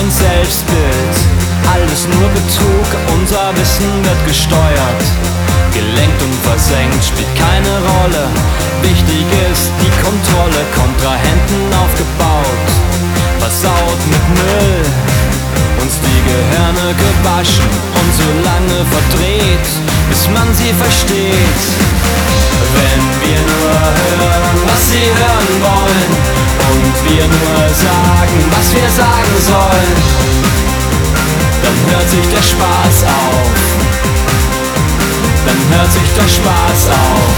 kein Selbstbild, alles nur Betrug, unser Wissen wird gesteuert. Gelenkt und versenkt, spielt keine Rolle, wichtig ist die Kontrolle. Kontrahenten aufgebaut, versaut mit Müll, uns die Gehirne gewaschen und so lange verdreht, bis man sie versteht. Wenn wir nur hören, was sie hören wollen, und wir nur sagen, was wir sagen sollen, dann hört sich der Spaß auf. Dann hört sich der Spaß auf.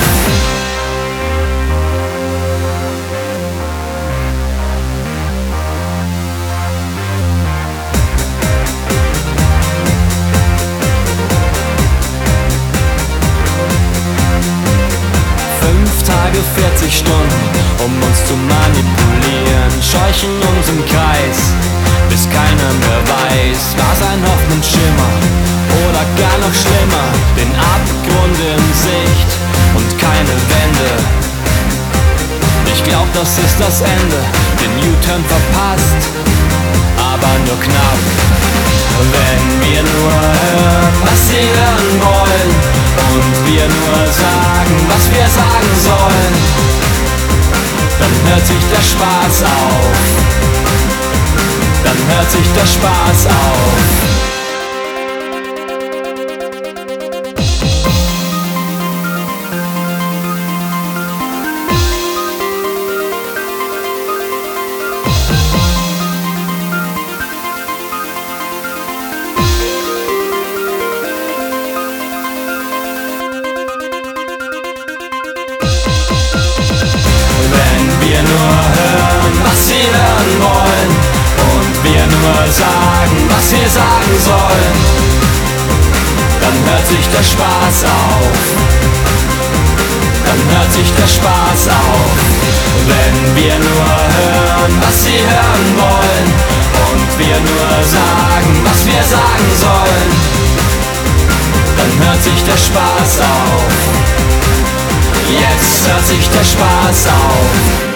Tage, 40 Stunden, um uns zu manipulieren, scheuchen uns im Kreis, bis keiner mehr weiß, war's ein Hoffnungsschimmer oder gar noch schlimmer, den Abgrund in Sicht und keine Wende. Ich glaub, das ist das Ende, den U-Turn verpasst, aber nur knapp. Wenn wir nur hören, was sie hören wollen, und wir nur sagen, was wir sagen sollen, dann hört sich der Spaß auf. Dann hört sich der Spaß auf. Wir nur hören, was sie hören wollen, und wir nur sagen, was wir sagen sollen, dann hört sich der Spaß auf. Dann hört sich der Spaß auf. Wenn wir nur hören, was sie hören wollen, und wir nur sagen, was wir sagen sollen, dann hört sich der Spaß auf. Jetzt hört sich der Spaß auf.